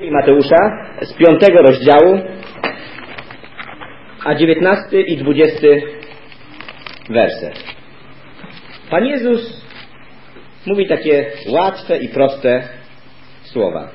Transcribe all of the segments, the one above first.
Mateusza z 5 rozdziału, a 19 i 20 werset. Pan Jezus mówi takie łatwe i proste słowa.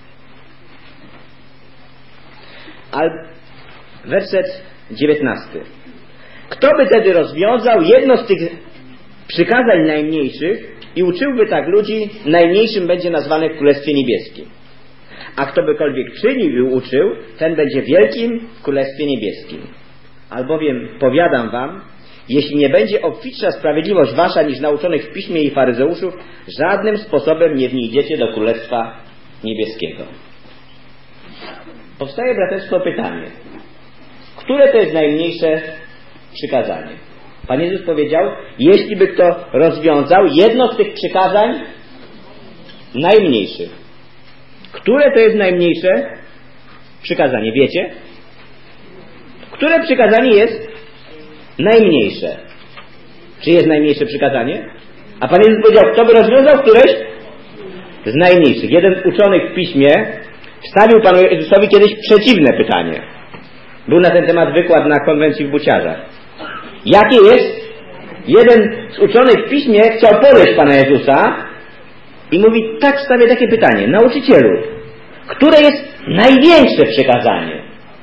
Ale werset 19. Kto by tedy rozwiązał jedno z tych przykazań najmniejszych i uczyłby tak ludzi, najmniejszym będzie nazwany w Królestwie Niebieskim. A kto bykolwiek czynił i uczył, ten będzie wielkim w Królestwie Niebieskim. Albowiem powiadam wam, jeśli nie będzie obfitsza sprawiedliwość wasza niż nauczonych w Piśmie i faryzeuszów, żadnym sposobem nie wniesiecie do Królestwa Niebieskiego. Powstaje, braterstwo, pytanie. Które to jest najmniejsze przykazanie? Pan Jezus powiedział, jeśli by kto rozwiązał jedno z tych przykazań najmniejszych. Które to jest najmniejsze przykazanie? Wiecie? Które przykazanie jest najmniejsze? Czy jest najmniejsze przykazanie? A Pan Jezus powiedział, kto by rozwiązał któreś z najmniejszych. Jeden uczony w Piśmie wstawił Panu Jezusowi kiedyś przeciwne pytanie. Był na ten temat wykład na konwencji w Buciarzach. Jakie jest? Jeden z uczonych w Piśmie chciał podejść Pana Jezusa i mówi, tak stawia takie pytanie. Nauczycielu, które jest największe przykazanie?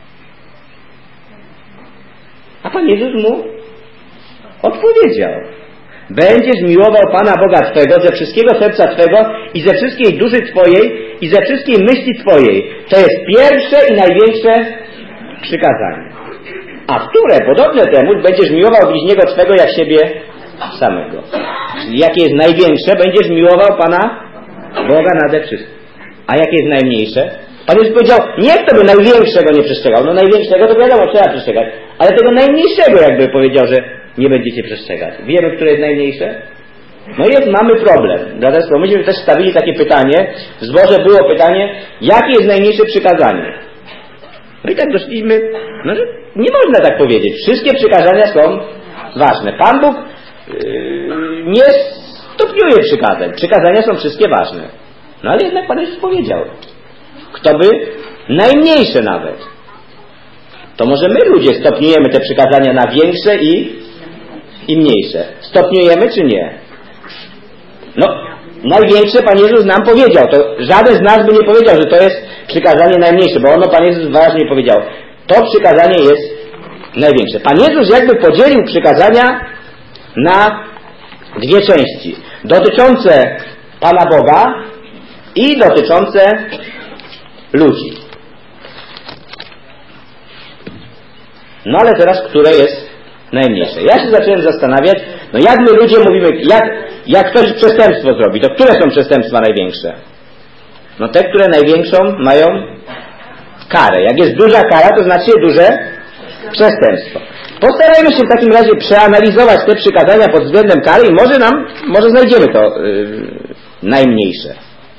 A Pan Jezus mu odpowiedział. Będziesz miłował Pana Boga Twego ze wszystkiego serca Twego i ze wszystkiej duszy Twojej i ze wszystkiej myśli Twojej. To jest pierwsze i największe przykazanie. A które, podobne temu, będziesz miłował bliźniego Twego jak siebie samego. Czyli jakie jest największe, będziesz miłował Pana Boga nade wszystkim. A jakie jest najmniejsze? Pan Jezus powiedział, nie kto by największego nie przestrzegał. No największego to wiadomo, trzeba przestrzegać. Ale tego najmniejszego jakby powiedział, że nie będziecie przestrzegać. Wiemy, które jest najmniejsze? No jest, mamy problem. Dlatego myśmy też stawili takie pytanie. W zborze było pytanie, jakie jest najmniejsze przykazanie? No i tak doszliśmy, no że nie można tak powiedzieć. Wszystkie przykazania są ważne. Pan Bóg nie stopniuje przykazań. Przykazania są wszystkie ważne. No ale jednak Pan Jezus powiedział. Kto by najmniejsze nawet. To może my ludzie stopniujemy te przykazania na większe i mniejsze. Stopniujemy czy nie? No, największe Pan Jezus nam powiedział. To żaden z nas by nie powiedział, że to jest przykazanie najmniejsze, bo ono Pan Jezus wyraźnie powiedział. To przykazanie jest największe. Pan Jezus jakby podzielił przykazania na dwie części. Dotyczące Pana Boga i dotyczące ludzi. No ale teraz, które jest najmniejsze? Ja się zacząłem zastanawiać, no jak my ludzie mówimy, jak ktoś przestępstwo zrobi, to które są przestępstwa największe? No te, które największą mają karę. Jak jest duża kara, to znaczy duże przestępstwo. Postarajmy się w takim razie przeanalizować te przykazania pod względem kary i może znajdziemy to najmniejsze.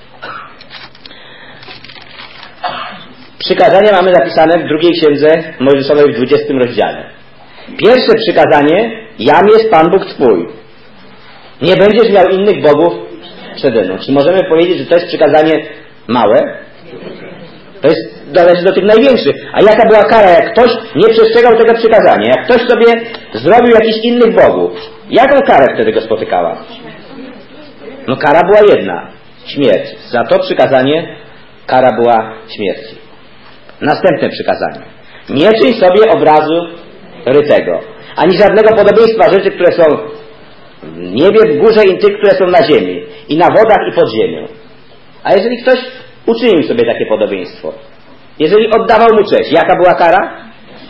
Przykazania mamy zapisane w drugiej księdze Mojżeszowej w 20 rozdziale. Pierwsze przykazanie, jam jest Pan Bóg Twój. Nie będziesz miał innych bogów przede mną. Czy możemy powiedzieć, że to jest przykazanie małe? To jest, należy do tych największych. A jaka była kara, jak ktoś nie przestrzegał tego przykazania? Jak ktoś sobie zrobił jakichś innych bogów? Jaką karę wtedy go spotykała? No kara była jedna. Śmierć. Za to przykazanie kara była śmierci. Następne przykazanie. Nie czyń sobie obrazu rytego. Ani żadnego podobieństwa rzeczy, które są w niebie, w górze i tych, które są na ziemi. I na wodach i pod ziemią. A jeżeli ktoś uczynił sobie takie podobieństwo, jeżeli oddawał mu cześć, jaka była kara?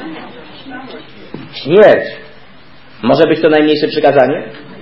Śmierć. Może być to najmniejsze przykazanie?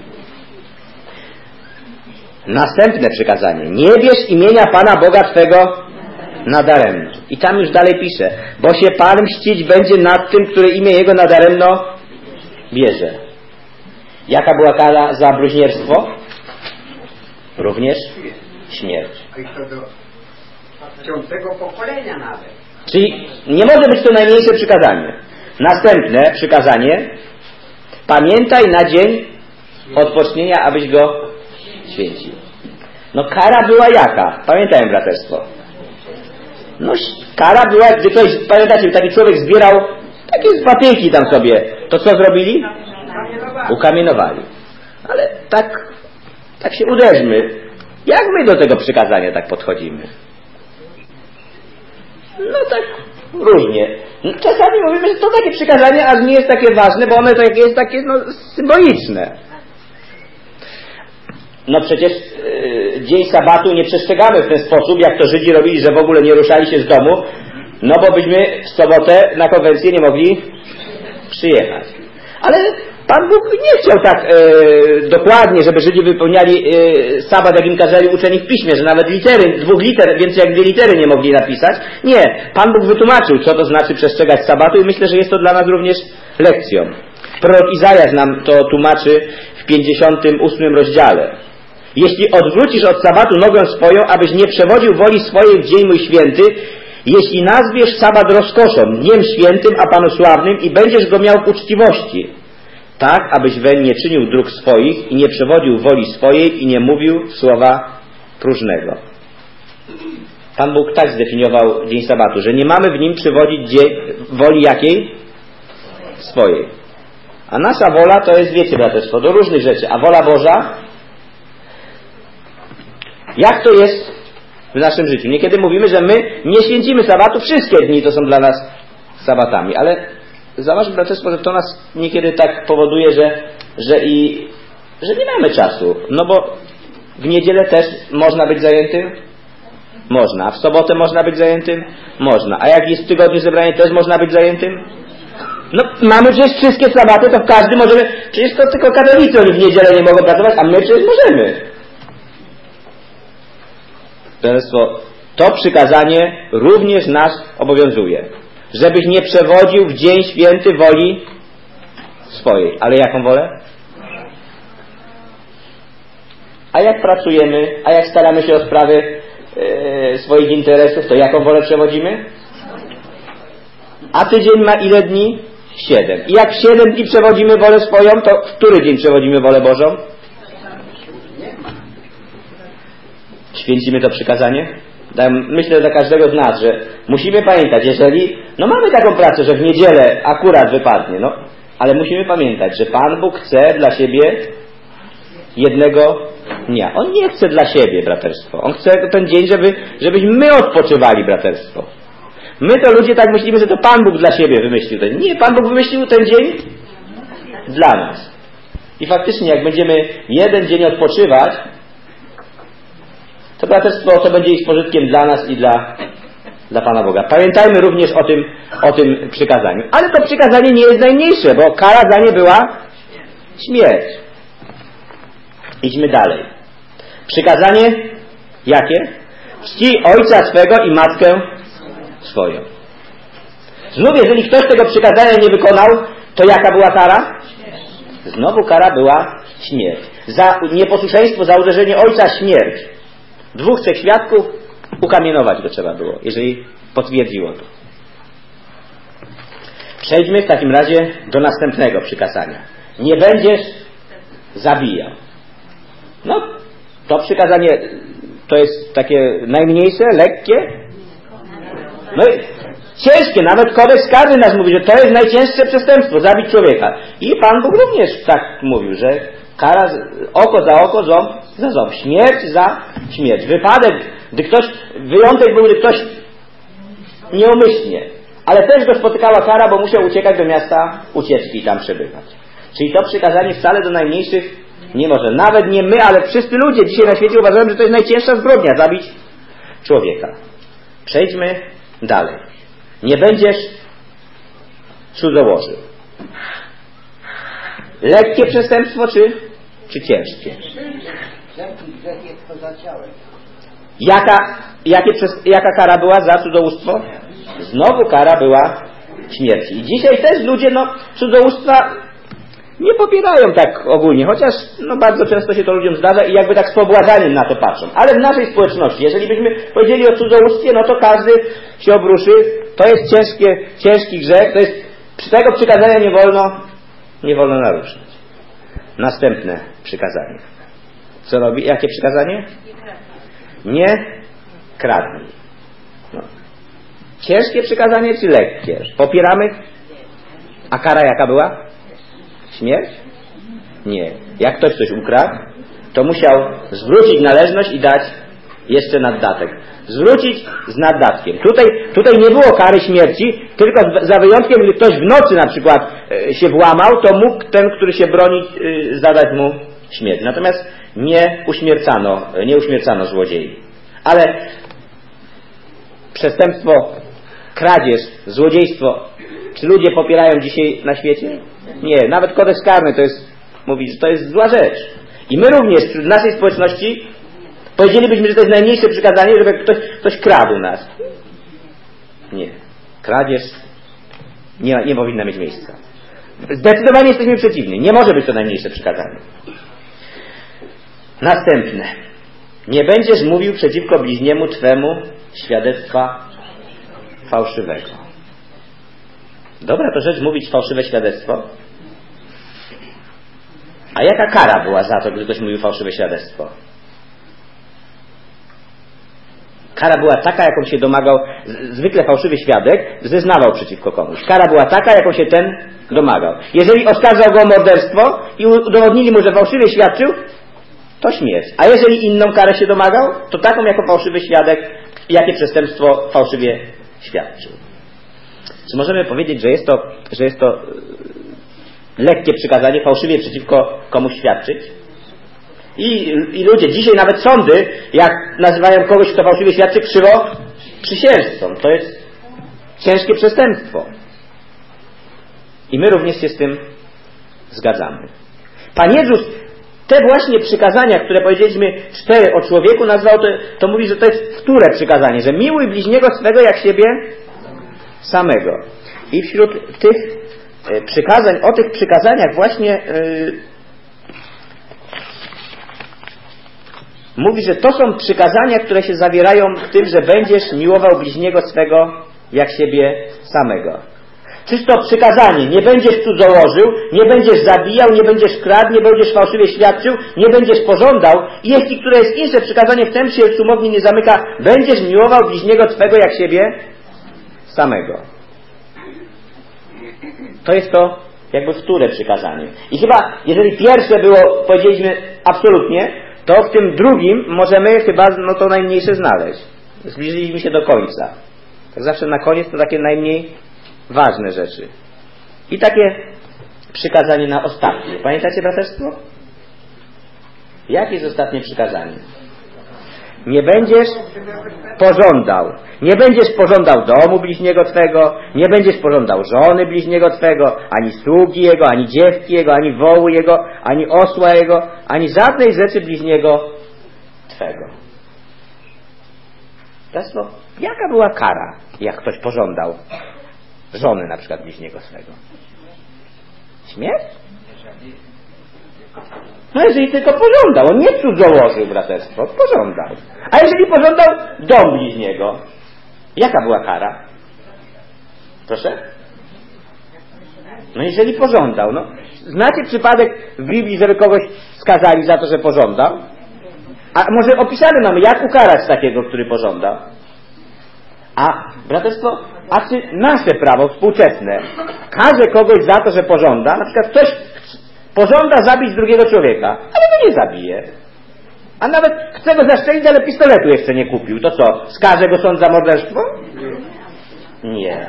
Następne przykazanie. Nie bierz imienia Pana Boga Twego nadaremno. I tam już dalej pisze, bo się Pan mścić będzie nad tym, który imię Jego nadaremno bierze. Jaka była kara za bluźnierstwo? Również śmierć. I to do 5. pokolenia nawet. Czyli nie może być to najmniejsze przykazanie. Następne przykazanie. Pamiętaj na dzień odpocznienia, abyś go święcił. No kara była jaka? Pamiętajmy, braterstwo. No kara była, gdy ktoś, pamiętacie, taki człowiek zbierał takie patyki tam sobie, to co zrobili? Ukamienowali. Ale tak się uderzmy. Jak my do tego przykazania tak podchodzimy? No tak różnie. Czasami mówimy, że to takie przykazanie, aż nie jest takie ważne, bo ono jest takie symboliczne. No przecież dzień sabatu nie przestrzegamy w ten sposób, jak to Żydzi robili, że w ogóle nie ruszali się z domu, no bo byśmy w sobotę na konwencję nie mogli przyjechać. Ale Pan Bóg nie chciał tak dokładnie, żeby Żydzi wypełniali sabat, jak im kazali uczeni w piśmie, że nawet litery, 2 liter, więcej jak 2 litery nie mogli napisać. Nie, Pan Bóg wytłumaczył, co to znaczy przestrzegać sabatu i myślę, że jest to dla nas również lekcją. Prorok Izajasz nam to tłumaczy w 58 rozdziale. Jeśli odwrócisz od sabatu nogę swoją, abyś nie przewodził woli swojej w dzień mój święty, jeśli nazwiesz sabat rozkoszą, dniem świętym, a Panu sławnym i będziesz go miał w uczciwości, tak, abyś weń nie czynił dróg swoich i nie przewodził woli swojej i nie mówił słowa próżnego. Pan Bóg tak zdefiniował dzień sabatu, że nie mamy w nim przywodzić woli jakiej? Swojej. A nasza wola to jest, wiecie, braterstwo, do różnych rzeczy. A wola Boża? Jak to jest w naszym życiu? Niekiedy mówimy, że my nie święcimy sabatu, wszystkie dni to są dla nas sabatami, ale zauważ, braterstwo, że to nas niekiedy tak powoduje, że nie mamy czasu. No bo w niedzielę też można być zajętym? Można. A w sobotę można być zajętym? Można. A jak jest w tygodniu zebranie, też można być zajętym? No mamy przecież wszystkie sabaty, to każdy możemy, przecież to tylko katolicy, oni w niedzielę nie mogą pracować, a my przecież możemy. Braterstwo, to przykazanie również nas obowiązuje. Żebyś nie przewodził w dzień święty woli swojej. Ale jaką wolę? A jak pracujemy, a jak staramy się o sprawy swoich interesów, to jaką wolę przewodzimy? A tydzień ma ile dni? 7. I jak w 7 dni przewodzimy wolę swoją, to w który dzień przewodzimy wolę Bożą? Święcimy to przykazanie? Myślę dla każdego z nas, że musimy pamiętać, jeżeli, no mamy taką pracę, że w niedzielę akurat wypadnie, no, ale musimy pamiętać, że Pan Bóg chce dla siebie jednego dnia. On nie chce dla siebie, braterstwo. On chce ten dzień, żebyśmy my odpoczywali, braterstwo. My to ludzie tak myślimy, że to Pan Bóg dla siebie wymyślił ten dzień. Nie, Pan Bóg wymyślił ten dzień dla nas. I faktycznie, jak będziemy jeden dzień odpoczywać, to braterstwo to będzie ich pożytkiem dla nas i dla Pana Boga. Pamiętajmy również o tym przykazaniu. Ale to przykazanie nie jest najmniejsze, bo kara za nie była śmierć. Idźmy dalej. Przykazanie jakie? Czci ojca swego i matkę swoją. Znów, jeżeli ktoś tego przykazania nie wykonał, to jaka była kara? Znowu kara była śmierć. Za nieposłuszeństwo, za uderzenie ojca śmierć. 2, 3 świadków ukamienować go trzeba było, jeżeli potwierdziło to. Przejdźmy w takim razie do następnego przykazania. Nie będziesz zabijał. No, to przykazanie to jest takie najmniejsze, lekkie. No i ciężkie, nawet kodeks karny nas mówi, że to jest najcięższe przestępstwo, zabić człowieka. I Pan Bóg również tak mówił, że kara oko za oko, ząb za ząb, śmierć za śmierć. Wypadek, wyjątek był, gdy ktoś nieumyślnie, ale też go spotykała kara, bo musiał uciekać do miasta ucieczki i tam przebywać. Czyli to przykazanie wcale do najmniejszych nie może. Nawet nie my, ale wszyscy ludzie dzisiaj na świecie uważają, że to jest najcięższa zbrodnia, zabić człowieka. Przejdźmy dalej. Nie będziesz cudzołożył. Lekkie przestępstwo czy ciężkie? Jaka kara była za cudzołóstwo? Znowu kara była śmierci. I dzisiaj też ludzie cudzołóstwa nie popierają tak ogólnie, chociaż bardzo często się to ludziom zdarza i jakby tak z pobłażaniem na to patrzą. Ale w naszej społeczności, jeżeli byśmy powiedzieli o cudzołóstwie, no to każdy się obruszy. To jest ciężki grzech, to jest, tego przykazania nie wolno naruszać. Następne przykazanie. Co robi? Jakie przykazanie? Nie kradnij. No. Ciężkie przykazanie czy lekkie? Popieramy? A kara jaka była? Śmierć? Nie. Jak ktoś coś ukradł, to musiał zwrócić należność i dać jeszcze naddatek. Zwrócić z naddatkiem. Tutaj nie było kary śmierci, tylko za wyjątkiem, gdy ktoś w nocy na przykład się włamał, to mógł ten, który się broni, zadać mu śmierć. Natomiast nie uśmiercano złodziei. Ale przestępstwo, kradzież, złodziejstwo, czy ludzie popierają dzisiaj na świecie? Nie. Nawet kodeks karny mówi, że to jest zła rzecz. I my również wśród naszej społeczności powiedzielibyśmy, że to jest najmniejsze przykazanie, żeby ktoś kradł nas. Nie. Kradzież nie powinna mieć miejsca. Zdecydowanie jesteśmy przeciwni. Nie może być to najmniejsze przykazanie. Następne. Nie będziesz mówił przeciwko bliźniemu twemu świadectwa fałszywego. Dobra to rzecz mówić fałszywe świadectwo. A jaka kara była za to, gdy ktoś mówił fałszywe świadectwo? Kara była taka, jaką się domagał, zwykle fałszywy świadek zeznawał przeciwko komuś. Kara była taka, jaką się ten domagał. Jeżeli oskarżał go o morderstwo i udowodnili mu, że fałszywie świadczył, to śmierć. A jeżeli inną karę się domagał, to taką jako fałszywy świadek, jakie przestępstwo fałszywie świadczył. Czy możemy powiedzieć, że jest to lekkie przykazanie, fałszywie przeciwko komuś świadczyć? I ludzie, dzisiaj nawet sądy, jak nazywają kogoś, kto fałszywie świadczy, krzywo przysiężcą. To jest ciężkie przestępstwo. I my również się z tym zgadzamy. Pan Jezus te właśnie przykazania, które powiedzieliśmy 4 o człowieku nazwał, to mówi, że to jest wtóre przykazanie, że miłuj bliźniego swego jak siebie samego. I wśród tych przykazań, o tych przykazaniach właśnie mówi, że to są przykazania, które się zawierają w tym, że będziesz miłował bliźniego swego jak siebie samego. Czyż to przykazanie, nie będziesz cudzołożył, nie będziesz zabijał, nie będziesz kradł, nie będziesz fałszywie świadczył, nie będziesz pożądał. I jeśli które jest inne przykazanie, w tym się sumownie nie zamyka, będziesz miłował bliźniego twego jak siebie samego. To jest to jakby wtóre przykazanie. I chyba, jeżeli pierwsze było, powiedzieliśmy absolutnie, to w tym drugim możemy chyba to najmniejsze znaleźć. Zbliżyliśmy się do końca. Tak zawsze na koniec to takie najmniej ważne rzeczy. I takie przykazanie na ostatnie. Pamiętacie braterstwo? Jakie jest ostatnie przykazanie? Nie będziesz pożądał. Nie będziesz pożądał domu bliźniego twego, nie będziesz pożądał żony bliźniego twego, ani sługi jego, ani dziewki jego, ani wołu jego, ani osła jego, ani żadnej rzeczy bliźniego twego. Braterstwo, jaka była kara, jak ktoś pożądał żony na przykład bliźniego swego? Śmierć? No jeżeli tylko pożądał, on nie cudzołożył, braterstwo, pożądał. A jeżeli pożądał dom bliźniego, jaka była kara? Proszę? No jeżeli pożądał, no. Znacie przypadek w Biblii, żeby kogoś skazali za to, że pożądał? A może opisane mamy, jak ukarać takiego, który pożądał? A, braterstwo, a czy nasze prawo współczesne karze kogoś za to, że pożąda? Na przykład ktoś pożąda zabić drugiego człowieka, ale go nie zabije. A nawet chce go zaszczelić, ale pistoletu jeszcze nie kupił. To co, skaże go sąd za morderstwo? Nie.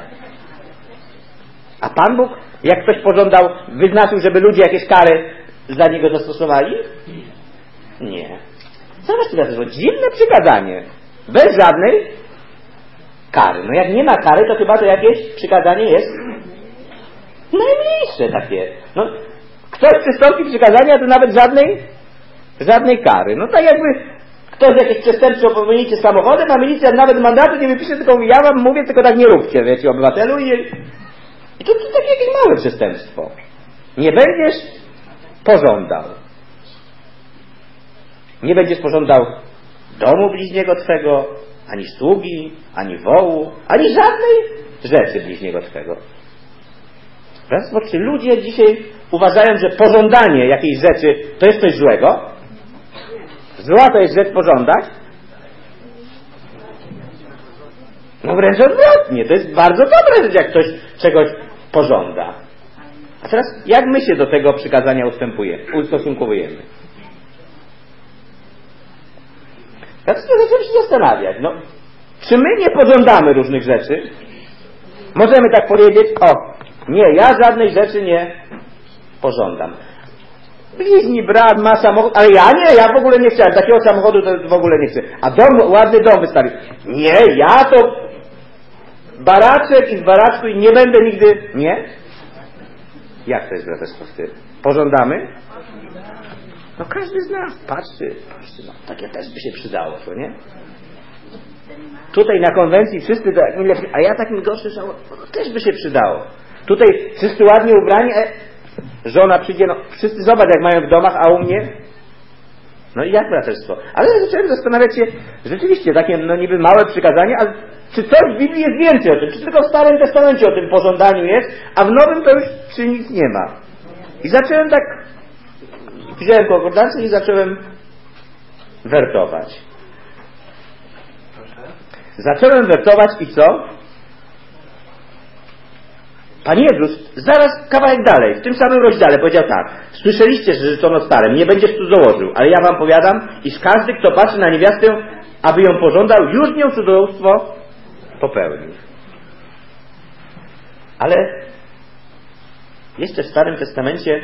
A Pan Bóg, jak ktoś pożądał, wyznaczył, żeby ludzie jakieś kary za niego zastosowali? Nie. Zobaczcie, to jest dziwne przykazanie. Bez żadnej kary. No jak nie ma kary, to chyba to jakieś przykazanie jest najmniejsze takie. No, ktoś przystąpi przykazania, to nawet żadnej kary. No tak jakby ktoś jakieś przestępstwo pomylicie samochodem, a milicja nawet mandatu nie wypisze, tylko mówi, ja wam mówię, tylko tak nie róbcie, wiecie, obywatelu. I to takie jakieś małe przestępstwo. Nie będziesz pożądał. Nie będziesz pożądał domu bliźniego twego, ani sługi, ani wołu, ani żadnej rzeczy bliźniego twego. Bo czy ludzie dzisiaj uważają, że pożądanie jakiejś rzeczy to jest coś złego? Zła to jest rzecz pożądać? No wręcz odwrotnie. To jest bardzo dobra rzecz, jak ktoś czegoś pożąda. A teraz jak my się do tego przykazania ustosunkowujemy? Teraz zaczynamy się zastanawiać. No, czy my nie pożądamy różnych rzeczy? Możemy tak powiedzieć, nie, ja żadnej rzeczy nie pożądam. Bliźni brat ma samochód, ale ja nie, ja w ogóle nie chciałem. Takiego samochodu to w ogóle nie chcę. A ładny dom wystawił. Nie, ja to baraczek i z baraczku i nie będę nigdy... Nie? Jak to jest braterstwo z tym? Pożądamy? No każdy z nas patrzy, no takie też by się przydało, co nie? Tutaj na konwencji wszyscy tak lepiej, a ja takim gorszy też by się przydało. Tutaj wszyscy ładnie ubrani, żona przyjdzie, no wszyscy zobacz jak mają w domach, a u mnie? No i jak braterstwo? Ale zacząłem zastanawiać się, rzeczywiście takie no niby małe przykazanie, ale czy coś w Biblii jest więcej o tym? Czy tylko w Starym Testamencie o tym pożądaniu jest, a w Nowym to już czy nic nie ma? I zacząłem tak, wziąłem konkordancję i zacząłem wertować. Zacząłem wertować i co? Pan Jezus zaraz kawałek dalej, w tym samym rozdziale powiedział tak: słyszeliście, że życzono starym, nie będziesz cudzołożył, ale ja wam powiadam, iż każdy, kto patrzy na niewiastę, aby ją pożądał, już nią cudzołóstwo popełnił. Ale jeszcze w Starym Testamencie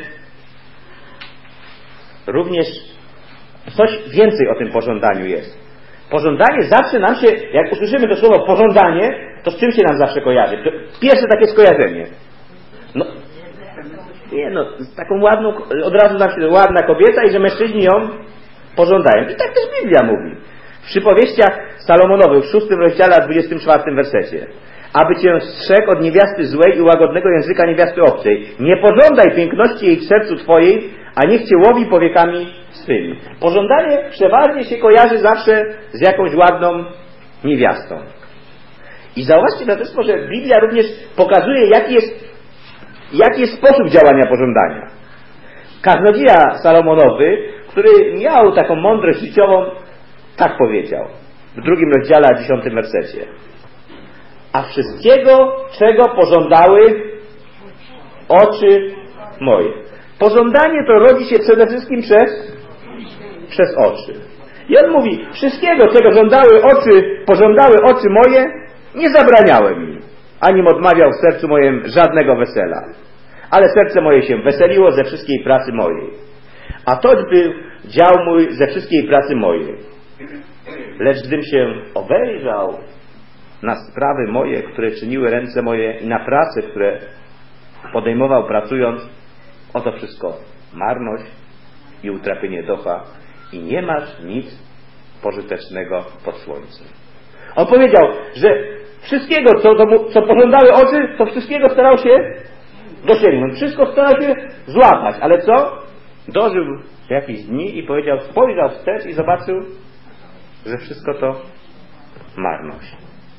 również coś więcej o tym pożądaniu jest. Pożądanie zawsze nam się, jak usłyszymy to słowo pożądanie, to z czym się nam zawsze kojarzy? Pierwsze takie skojarzenie. No, nie no, z taką ładną, od razu nam się ładna kobieta i że mężczyźni ją pożądają. I tak też Biblia mówi. W przypowieściach Salomonowych w 6 rozdziale, 24 wersecie. Aby cię strzegł od niewiasty złej i łagodnego języka niewiasty obcej. Nie pożądaj piękności jej w sercu twojej, a niech cię łowi powiekami swymi. Pożądanie przeważnie się kojarzy zawsze z jakąś ładną niewiastą. I zauważcie braterstwo, że Biblia również pokazuje, jaki jest sposób działania pożądania. Kaznodzieja Salomonowy, który miał taką mądrość życiową, tak powiedział w 2 rozdziale, 10 wersecie. A wszystkiego, czego pożądały oczy moje. Pożądanie to rodzi się przede wszystkim przez oczy. I on mówi, wszystkiego, czego pożądały oczy moje, nie zabraniałem im, anim odmawiał w sercu moim żadnego wesela. Ale serce moje się weseliło ze wszystkiej pracy mojej. A to był dział mój ze wszystkiej pracy mojej. Lecz gdym się obejrzał na sprawy moje, które czyniły ręce moje i na prace, które podejmował pracując, oto wszystko marność i utrapienie ducha i nie masz nic pożytecznego pod słońcem. On powiedział, że wszystkiego, co pożądały oczy, to wszystkiego starał się dosięgnąć. Wszystko starał się złapać. Ale co? Dożył jakichś dni i powiedział, spojrzał wstecz i zobaczył, że wszystko to marność.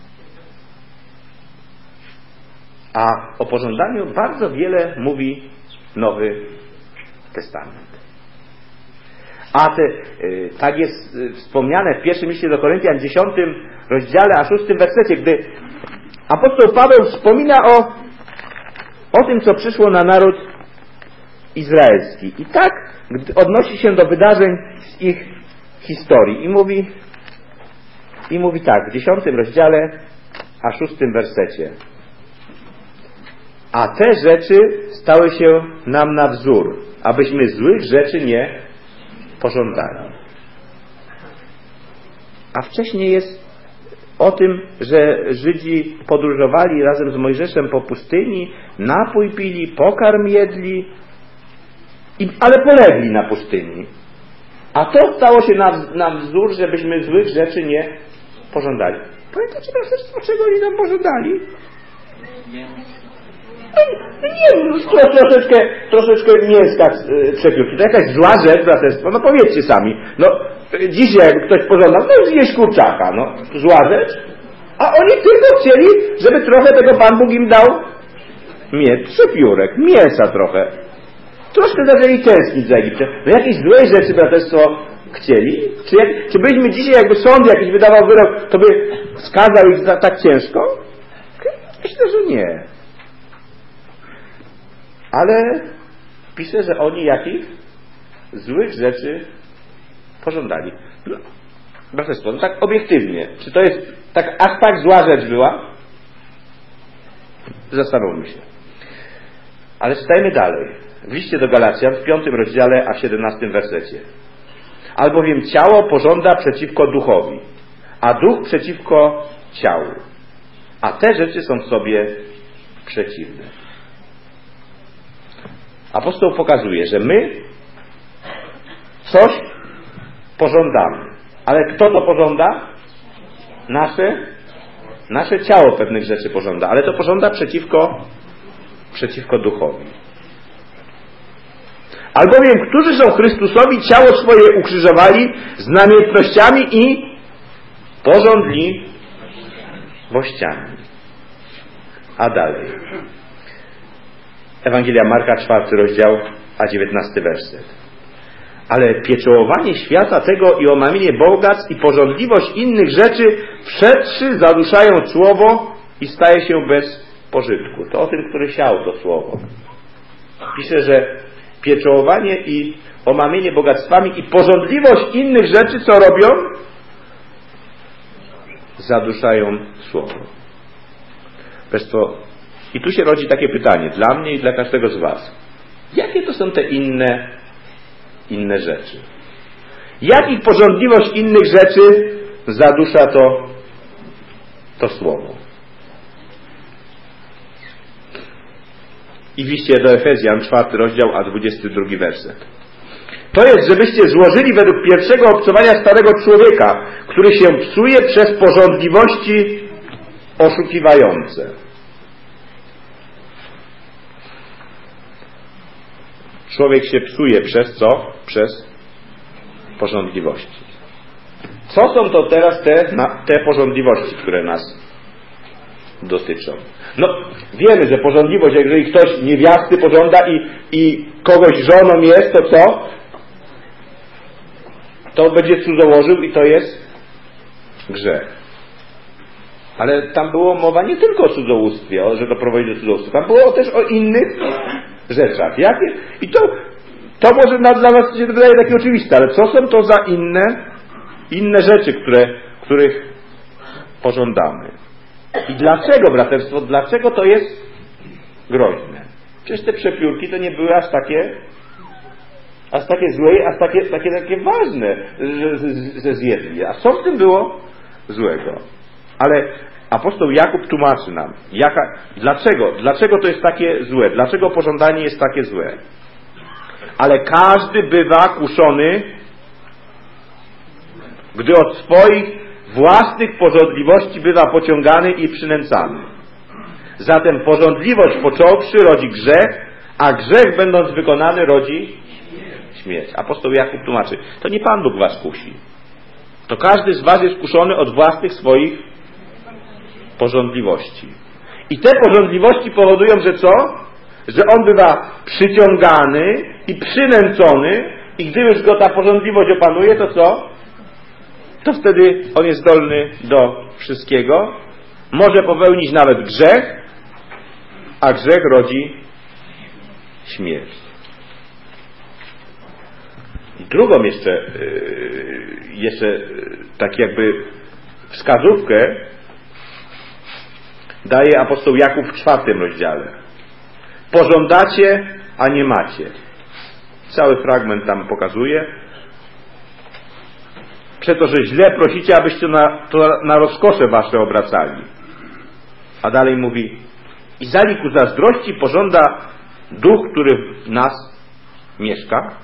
A o pożądaniu bardzo wiele mówi Nowy Testament. A tak jest wspomniane w pierwszym liście do Koryntian 10 rozdziale, a 6 wersecie, gdy apostoł Paweł wspomina o tym, co przyszło na naród izraelski. I tak odnosi się do wydarzeń z ich historii. I mówi tak, w 10 rozdziale, a 6 wersecie. A te rzeczy stały się nam na wzór, abyśmy złych rzeczy nie pożądali. A wcześniej jest o tym, że Żydzi podróżowali razem z Mojżeszem po pustyni, napój pili, pokarm jedli, ale polegli na pustyni. A to stało się na wzór, żebyśmy złych rzeczy nie pożądali. Pamiętacie braterstwo, czego oni nam pożądali? Troszeczkę mięska przepiórki. To jakaś zła rzecz, braterstwo. No powiedzcie sami. No dzisiaj jak ktoś pożądał, no zjeść kurczaka. No zła rzecz. A oni tylko chcieli, żeby trochę tego Pan Bóg im dał przepiórek, mięsa trochę. Troszkę zaczęli tęsknić za Egiptem. No jakieś złej rzeczy, braterstwo, chcieli? Czy byśmy dzisiaj, jakby sąd jakiś wydawał wyrok, to by skazał ich za tak ciężko? Myślę, że nie. Ale pisze, że oni jakich złych rzeczy pożądali. Braterstwo, no tak obiektywnie. Czy to jest aż tak zła rzecz była? Zastanówmy się. Ale czytajmy dalej. W liście do Galacjan w 5 rozdziale, a w 17 wersecie. Albowiem ciało pożąda przeciwko duchowi, a duch przeciwko ciału. A te rzeczy są w sobie przeciwne. Apostoł pokazuje, że my coś pożądamy. Ale kto to pożąda? Nasze ciało pewnych rzeczy pożąda, ale to pożąda przeciwko duchowi. Albowiem, którzy są Chrystusowi, ciało swoje ukrzyżowali z namiętnościami i pożądliwościami. A dalej. Ewangelia Marka, 4 rozdział, a 19 werset. Ale pieczołowanie świata tego i omamienie bogactw i pożądliwość innych rzeczy wszedłszy zaduszają słowo i staje się bez pożytku. To o tym, który siał to słowo. Pisze, że pieczołowanie i omamienie bogactwami i pożądliwość innych rzeczy, co robią? Zaduszają słowo. I tu się rodzi takie pytanie dla mnie i dla każdego z was. Jakie to są te inne rzeczy? Jakich pożądliwość innych rzeczy zadusza to słowo? I w liście do Efezjan, 4 rozdział, a 22 werset. To jest, żebyście złożyli według pierwszego obcowania starego człowieka, który się psuje przez pożądliwości oszukiwające. Człowiek się psuje przez co? Przez pożądliwości. Co są to teraz te pożądliwości, które nas dotyczą? No, wiemy, że pożądliwość, jeżeli ktoś niewiasty pożąda i kogoś żoną jest, to co? To będzie cudzołożył i to jest grzech. Ale tam było mowa nie tylko o cudzołóstwie, że to prowadzi do cudzołóstwa. Tam było też o innych rzeczach. Jakie? I to może dla nas się wydaje takie oczywiste, ale co są to za inne rzeczy, których pożądamy? I dlaczego, braterstwo, dlaczego to jest groźne? Przecież te przepiórki to nie były aż takie złe, aż takie ważne, że zjedli. A co w tym było złego? Ale apostoł Jakub tłumaczy nam, dlaczego to jest takie złe, dlaczego pożądanie jest takie złe. Ale każdy bywa kuszony, gdy od swoich własnych pożądliwości bywa pociągany i przynęcany. Zatem pożądliwość począwszy rodzi grzech, a grzech będąc wykonany rodzi śmierć. Apostoł Jakub tłumaczy, to nie Pan Bóg was kusi. To każdy z was jest kuszony od własnych swoich pożądliwości. I te pożądliwości powodują, że co? Że on bywa przyciągany i przynęcony i gdy już go ta pożądliwość opanuje, to co? To wtedy on jest zdolny do wszystkiego. Może popełnić nawet grzech, a grzech rodzi śmierć. I drugą jeszcze tak jakby wskazówkę daje apostoł Jakub w 4 rozdziale. Pożądacie, a nie macie. Cały fragment tam pokazuje. Przeto, że źle prosicie, abyście na rozkosze wasze obracali. A dalej mówi, i zali ku zazdrości pożąda duch, który w nas mieszka.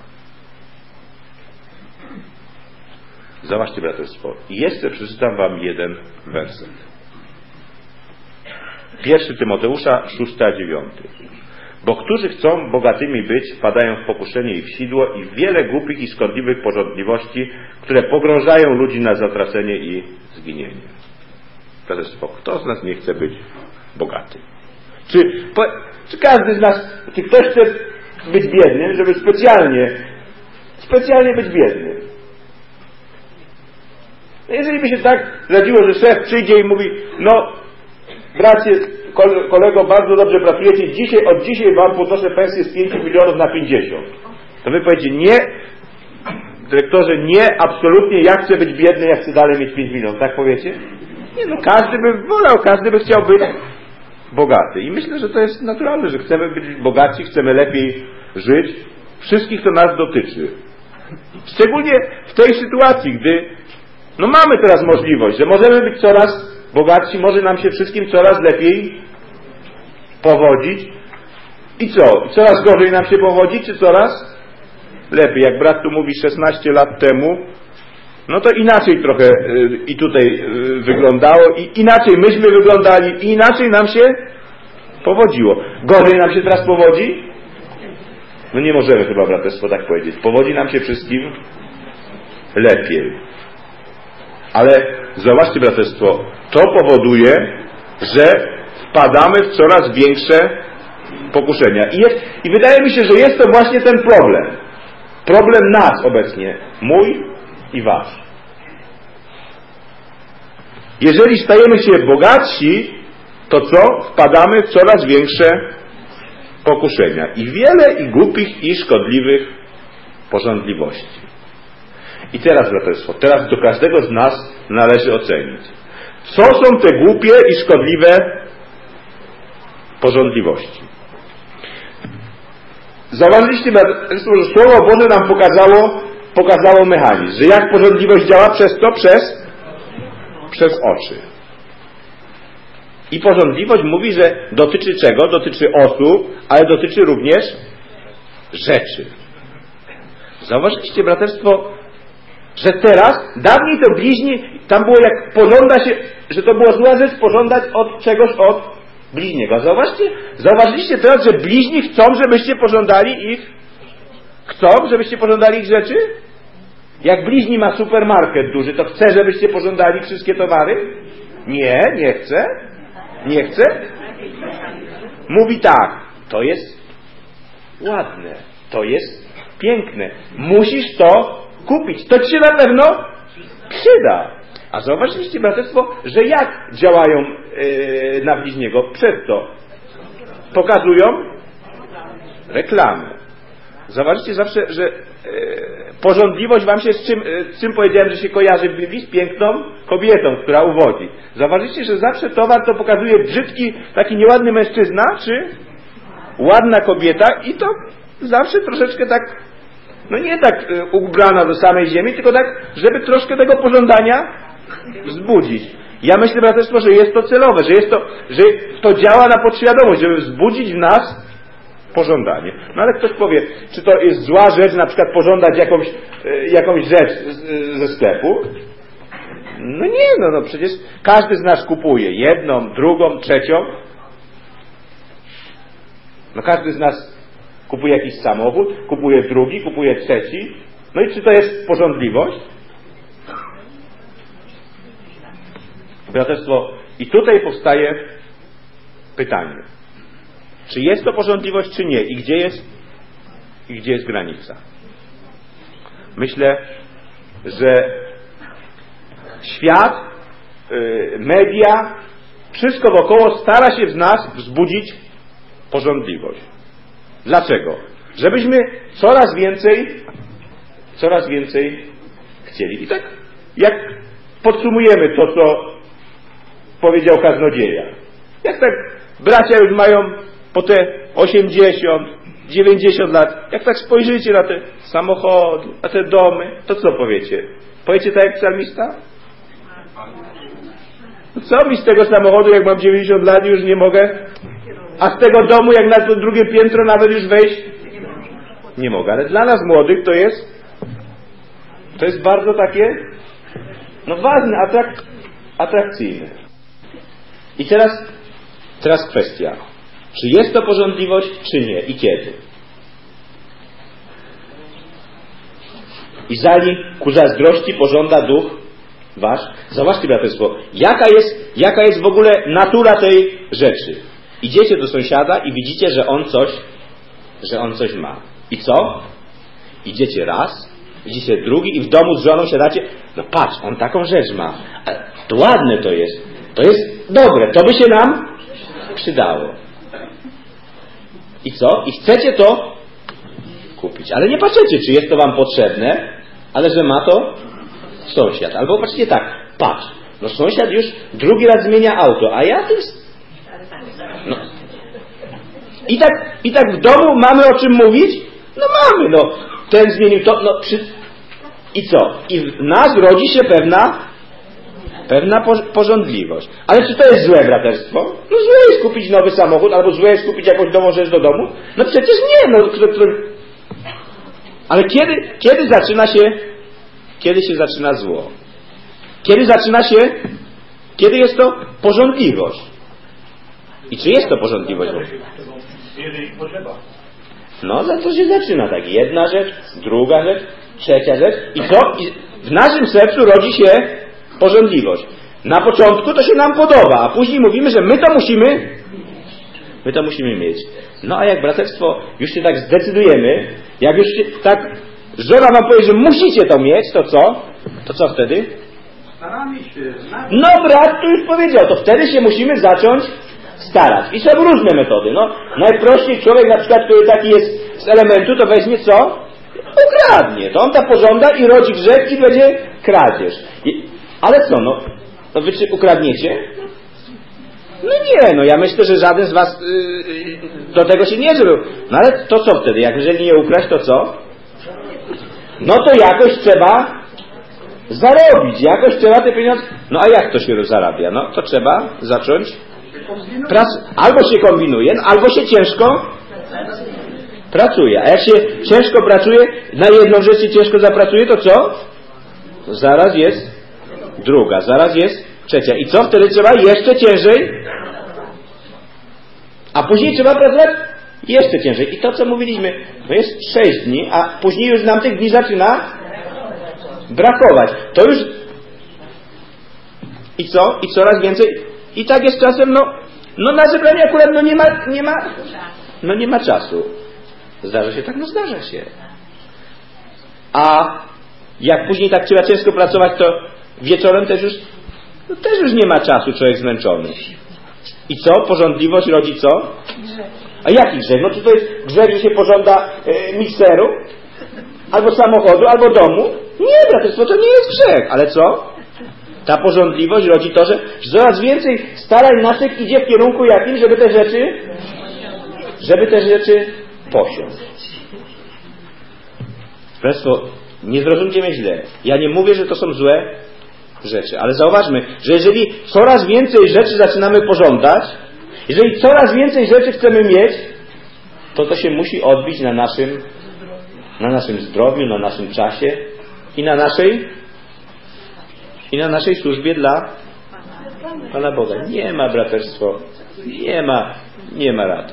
Zobaczcie, braterstwo. I jeszcze przeczytam wam jeden werset. 1 Tymoteusza, 6 a 9. Bo którzy chcą bogatymi być, wpadają w pokuszenie i w sidło i w wiele głupich i szkodliwych pożądliwości, które pogrążają ludzi na zatracenie i zginienie. Braterstwo, kto z nas nie chce być bogaty? Czy każdy z nas, czy ktoś chce być biednym, żeby specjalnie być biednym? Jeżeli by się tak zradziło, że szef przyjdzie i mówi, no bracie, kolego, bardzo dobrze pracujecie, od dzisiaj wam podnoszę pensję z 5 milionów na 50. To wy powiecie, nie, dyrektorze, nie, absolutnie, ja chcę być biedny, ja chcę dalej mieć 5 milionów. Tak powiecie? Nie, no każdy by wolał, każdy by chciał być bogaty. I myślę, że to jest naturalne, że chcemy być bogaci, chcemy lepiej żyć. Wszystkich to nas dotyczy. Szczególnie w tej sytuacji, gdy no mamy teraz możliwość, że możemy być coraz bogatsi, może nam się wszystkim coraz lepiej powodzić. I co? Coraz gorzej nam się powodzi, czy coraz lepiej? Jak brat tu mówi 16 lat temu, no to inaczej trochę i tutaj wyglądało, i inaczej myśmy wyglądali, i inaczej nam się powodziło. Gorzej nam się teraz powodzi? No nie możemy chyba, braterstwo, tak powiedzieć. Powodzi nam się wszystkim lepiej. Ale zobaczcie, braterstwo, to powoduje, że wpadamy w coraz większe pokuszenia. I wydaje mi się, że jest to właśnie ten problem. Problem nas obecnie. Mój i wasz. Jeżeli stajemy się bogatsi, to co? Wpadamy w coraz większe pokuszenia. I wiele i głupich i szkodliwych pożądliwości. I teraz, braterstwo, teraz do każdego z nas należy ocenić. Co są te głupie i szkodliwe pożądliwości? Zauważyliście, braterstwo, że Słowo Boże nam pokazało mechanizm, że jak pożądliwość działa przez oczy. I pożądliwość mówi, że dotyczy czego? Dotyczy osób, ale dotyczy również rzeczy. Zauważyliście, braterstwo, że teraz, dawniej to bliźni, tam było jak pożąda się, że to było zła rzecz pożądać od czegoś od bliźniego. Zauważyliście teraz, że bliźni chcą, żebyście pożądali ich? Chcą, żebyście pożądali ich rzeczy? Jak bliźni ma supermarket duży, to chce, żebyście pożądali wszystkie towary? Nie, nie chce. Nie chce? Mówi tak, to jest ładne, to jest piękne. Musisz to kupić. To ci się na pewno przyda. A zauważyliście, braterstwo, że jak działają na bliźniego? Przed to pokazują reklamę. Zauważycie zawsze, że pożądliwość wam się z czym powiedziałem, że się kojarzy w Biblii? Z piękną kobietą, która uwodzi. Zauważycie, że zawsze towar to pokazuje brzydki, taki nieładny mężczyzna, czy ładna kobieta i to zawsze troszeczkę tak, no nie tak ubrana do samej ziemi, tylko tak, żeby troszkę tego pożądania wzbudzić. Ja myślę, braterstwo, że jest to celowe, że to działa na podświadomość, żeby wzbudzić w nas pożądanie. No ale ktoś powie, czy to jest zła rzecz, na przykład pożądać jakąś rzecz ze sklepu? No nie, no przecież każdy z nas kupuje jedną, drugą, trzecią. No każdy z nas kupuje jakiś samochód, kupuje drugi, kupuje trzeci. No i czy to jest pożądliwość? Braterstwo, i tutaj powstaje pytanie. Czy jest to pożądliwość, czy nie? I gdzie jest granica? Myślę, że świat, media, wszystko wokoło stara się w nas wzbudzić pożądliwość. Dlaczego? Żebyśmy coraz więcej chcieli. I tak jak podsumujemy to, co powiedział kaznodzieja. Jak tak bracia już mają po te 80, 90 lat, jak tak spojrzycie na te samochody, na te domy, to co powiecie? Powiecie tak jak psalmista? No co mi z tego samochodu, jak mam 90 lat i już nie mogę? A z tego domu, jak na to drugie piętro nawet już wejść? Nie mogę. Ale dla nas młodych to jest bardzo takie, no ważne, atrakcyjne. I teraz kwestia. Czy jest to pożądliwość, czy nie? I kiedy? Izali ku zazdrości pożąda duch wasz. Zobaczcie, braterstwo, jaka jest w ogóle natura tej rzeczy. Idziecie do sąsiada i widzicie, że on coś ma. I co? Idziecie raz, Widzicie, drugi i w domu z żoną siadacie. No patrz, on taką rzecz ma. A to ładne to jest. To jest dobre. To by się nam przydało. I co? I chcecie to kupić. Ale nie patrzycie, czy jest to wam potrzebne, ale że ma to sąsiad. Albo patrzycie tak. Patrz. No sąsiad już drugi raz zmienia auto, a ja tym... No. I tak w domu mamy o czym mówić? No mamy, no. Ten zmienił to, no I co? I w nas rodzi się pewna pożądliwość. Ale czy to jest złe braterstwo? No złe jest kupić nowy samochód, albo złe jest kupić jakąś nową rzecz do domu? No przecież nie, no. Ale kiedy się zaczyna zło? Kiedy jest to pożądliwość? I czy jest to pożądliwość? Jeżeli potrzeba. No, za to się zaczyna tak. Jedna rzecz, druga rzecz, trzecia rzecz. I co? I w naszym sercu rodzi się pożądliwość. Na początku to się nam podoba, a później mówimy, że my to musimy mieć. No a jak braterstwo już się tak zdecydujemy, jak już się tak żona wam powie, że musicie to mieć, to co? To co wtedy? Staramy się. No brat tu już powiedział, to wtedy się musimy zacząć starać. I są różne metody. No, najprościej człowiek na przykład, który taki jest z elementu, to weźmie co? Ukradnie. To on tak pożąda i rodzi grzech i będzie kradzież. Ale co, no? To wy czy ukradniecie? No nie, no ja myślę, że żaden z was do tego się nie żył. No ale to co wtedy? Jak jeżeli nie ukraść, to co? No to jakoś trzeba zarobić. Jakoś trzeba te pieniądze... No a jak to się zarabia? No to trzeba zacząć albo się kombinuje, albo się ciężko pracuje. A jak się ciężko pracuje, na jedną rzecz się ciężko zapracuje, to co? Zaraz jest druga, zaraz jest trzecia. I co? Wtedy trzeba jeszcze ciężej, a później trzeba pracować jeszcze ciężej. I to, co mówiliśmy, no jest 6 dni, a później już nam tych dni zaczyna brakować. To już... I co? I coraz więcej... I tak jest czasem, no na zebranie akurat nie ma czasu. Zdarza się tak? No zdarza się. A jak później tak trzeba ciężko pracować, to wieczorem też już nie ma czasu, człowiek zmęczony. I co? Pożądliwość rodzi co? A jaki grzech? No czy to jest grzech, że się pożąda mikseru? Albo samochodu, albo domu? Nie, braterstwo, to nie jest grzech. Ale co? Ta pożądliwość rodzi to, że coraz więcej starań naszych idzie w kierunku jakim, żeby te rzeczy posiąść. Państwo, nie zrozumcie mnie źle. Ja nie mówię, że to są złe rzeczy, ale zauważmy, że jeżeli coraz więcej rzeczy zaczynamy pożądać, jeżeli coraz więcej rzeczy chcemy mieć, to się musi odbić na naszym zdrowiu, na naszym czasie i na naszej służbie dla Pana Boga. Nie ma, braterstwo, nie ma rady.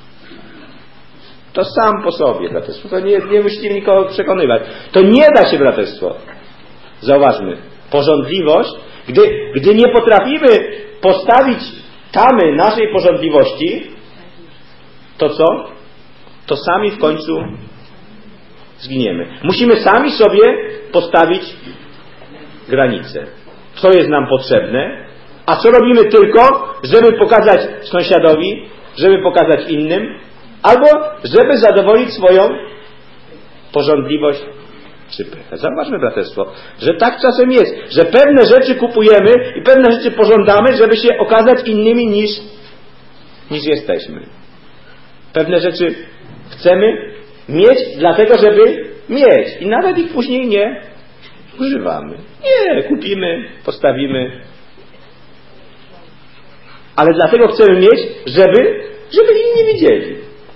To sam po sobie, braterstwo. To nie musicie nikogo przekonywać. To nie da się, braterstwo. Zauważmy. Pożądliwość, gdy nie potrafimy postawić tamy naszej pożądliwości, to co? To sami w końcu zginiemy. Musimy sami sobie postawić granice. Co jest nam potrzebne, a co robimy tylko, żeby pokazać sąsiadowi, żeby pokazać innym, albo żeby zadowolić swoją pożądliwość czy pychę. Zauważmy, braterstwo, że tak czasem jest, że pewne rzeczy kupujemy i pewne rzeczy pożądamy, żeby się okazać innymi niż jesteśmy. Pewne rzeczy chcemy mieć dlatego, żeby mieć i nawet ich później nie używamy. Nie, kupimy, postawimy. Ale dlatego chcemy mieć, żeby inni widzieli.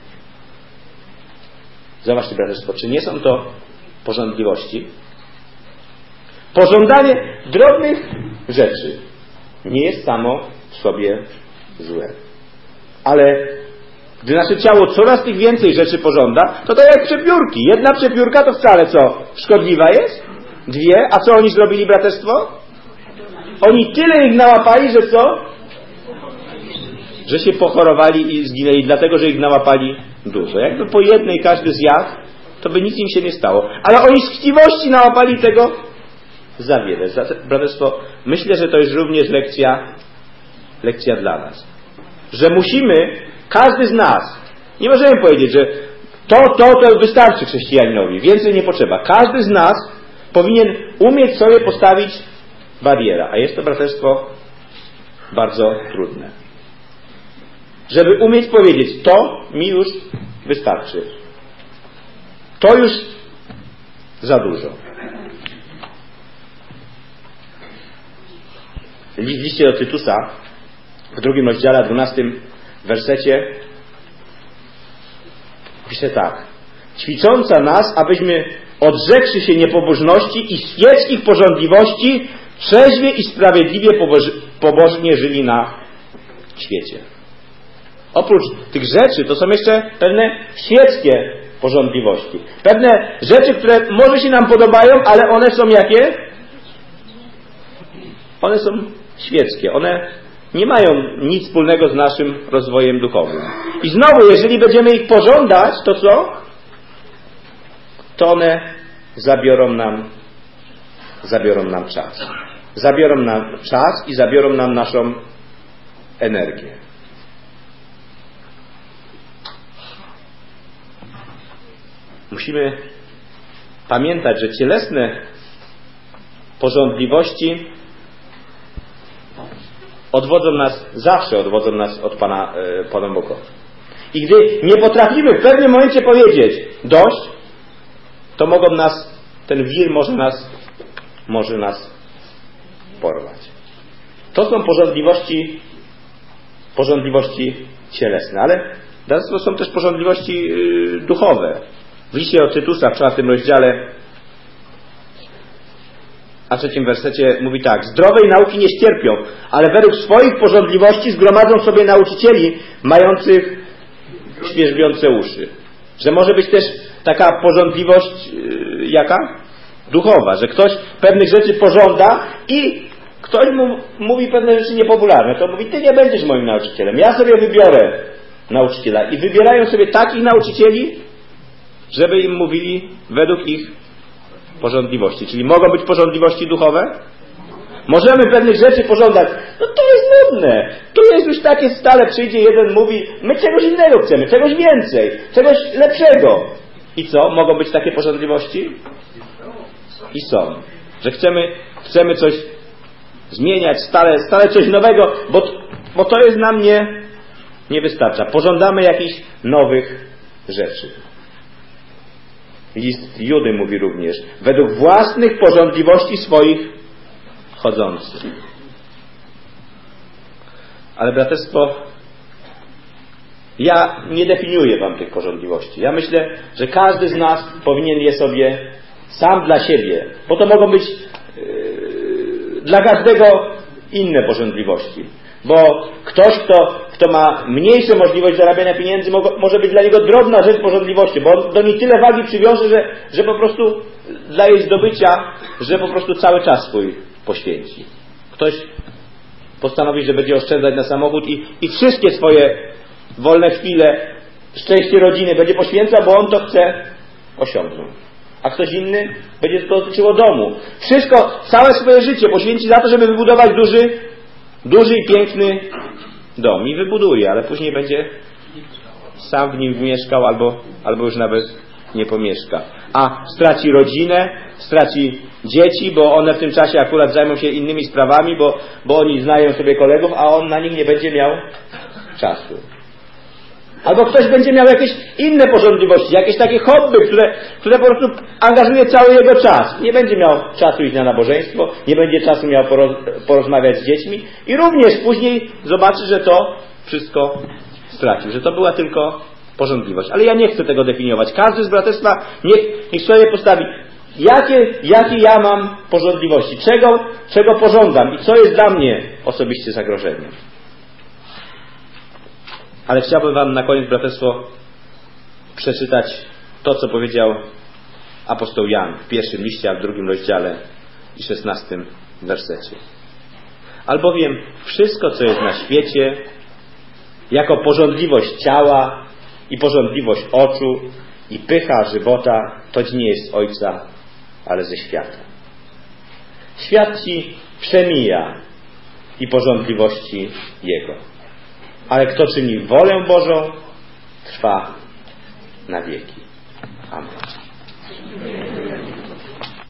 Zobaczcie, braterstwo, czy nie są to pożądliwości? Pożądanie drobnych rzeczy nie jest samo w sobie złe. Ale gdy nasze ciało coraz tych więcej rzeczy pożąda, to tak jak przepiórki. Jedna przepiórka to wcale co? Szkodliwa jest? 2. A co oni zrobili, braterstwo? Oni tyle ich nałapali, że co? Że się pochorowali i zginęli, dlatego, że ich nałapali dużo. Jakby po jednej każdy zjadł, to by nic im się nie stało. Ale oni z chciwości nałapali tego za wiele. Braterstwo, myślę, że to jest również lekcja dla nas. Że musimy, każdy z nas, nie możemy powiedzieć, że to wystarczy chrześcijaninowi, więcej nie potrzeba. Każdy z nas powinien umieć sobie postawić barierę, a jest to, braterstwo, bardzo trudne. Żeby umieć powiedzieć, to mi już wystarczy. To już za dużo. W liście do Tytusa w 2 rozdziale, 12 wersecie pisze tak: ćwicząca nas, abyśmy odrzekszy się niepobożności i świeckich pożądliwości, trzeźwie i sprawiedliwie pobożnie żyli na świecie. Oprócz tych rzeczy to są jeszcze pewne świeckie pożądliwości. Pewne rzeczy, które może się nam podobają, ale one są jakie? One są świeckie. One nie mają nic wspólnego z naszym rozwojem duchowym. I znowu, jeżeli będziemy ich pożądać, to co? To one zabiorą nam czas. Zabiorą nam czas i zabiorą nam naszą energię. Musimy pamiętać, że cielesne pożądliwości zawsze odwodzą nas od Pana Boga. I gdy nie potrafimy w pewnym momencie powiedzieć dość, to ten wir może nas porwać. To są pożądliwości cielesne, ale to są też pożądliwości duchowe. W liście do Tytusa w 4 rozdziale, a 3 wersecie mówi tak: zdrowej nauki nie ścierpią, ale według swoich pożądliwości zgromadzą sobie nauczycieli mających świerzbiące uszy. Że może być też taka pożądliwość jaka? Duchowa, że ktoś pewnych rzeczy pożąda i ktoś mu mówi pewne rzeczy niepopularne. To mówi: ty nie będziesz moim nauczycielem, ja sobie wybiorę nauczyciela. I wybierają sobie takich nauczycieli, żeby im mówili według ich pożądliwości. Czyli mogą być pożądliwości duchowe? Możemy pewnych rzeczy pożądać. No to jest nudne. Tu jest już takie stale, przyjdzie jeden, mówi: my czegoś innego chcemy, czegoś więcej, czegoś lepszego. I co? Mogą być takie pożądliwości? I są. Że chcemy coś zmieniać, stale coś nowego, bo to jest nam nie wystarcza. Pożądamy jakichś nowych rzeczy. List Judy mówi również: według własnych pożądliwości swoich chodzący. Ale braterstwo, ja nie definiuję wam tych pożądliwości. Ja myślę, że każdy z nas powinien je sobie sam dla siebie, bo to mogą być dla każdego inne pożądliwości. Bo ktoś, kto ma mniejszą możliwość zarabiania pieniędzy, może być dla niego drobna rzecz pożądliwości, bo on do niej tyle wagi przywiąże, że po prostu dla jej zdobycia, że po prostu cały czas swój poświęci. Ktoś postanowi, że będzie oszczędzać na samochód i wszystkie swoje wolne chwile, szczęście rodziny będzie poświęcał, bo on to chce osiągnąć. A ktoś inny będzie to dotyczyło domu. Wszystko, całe swoje życie poświęci za to, żeby wybudować duży i piękny dom. I wybuduje, ale później będzie sam w nim mieszkał albo już nawet nie pomieszka. A straci rodzinę, straci dzieci, bo one w tym czasie akurat zajmą się innymi sprawami, bo oni znają sobie kolegów, a on na nich nie będzie miał czasu. Albo ktoś będzie miał jakieś inne pożądliwości, jakieś takie hobby, które po prostu angażuje cały jego czas. Nie będzie miał czasu iść na nabożeństwo, nie będzie czasu miał porozmawiać z dziećmi i również później zobaczy, że to wszystko stracił, że to była tylko pożądliwość. Ale ja nie chcę tego definiować. Każdy z braterstwa niech sobie postawi, jakie ja mam pożądliwości, czego pożądam i co jest dla mnie osobiście zagrożeniem. Ale chciałbym wam na koniec, braterstwo, przeczytać to, co powiedział apostoł Jan w 1 liście, a w 2 rozdziale i 16 wersecie. Albowiem wszystko, co jest na świecie, jako pożądliwość ciała i pożądliwość oczu i pycha żywota to nie jest z Ojca, ale ze świata. Świat ci przemija i pożądliwości Jego. Ale kto czyni wolę Bożą, trwa na wieki. Amen.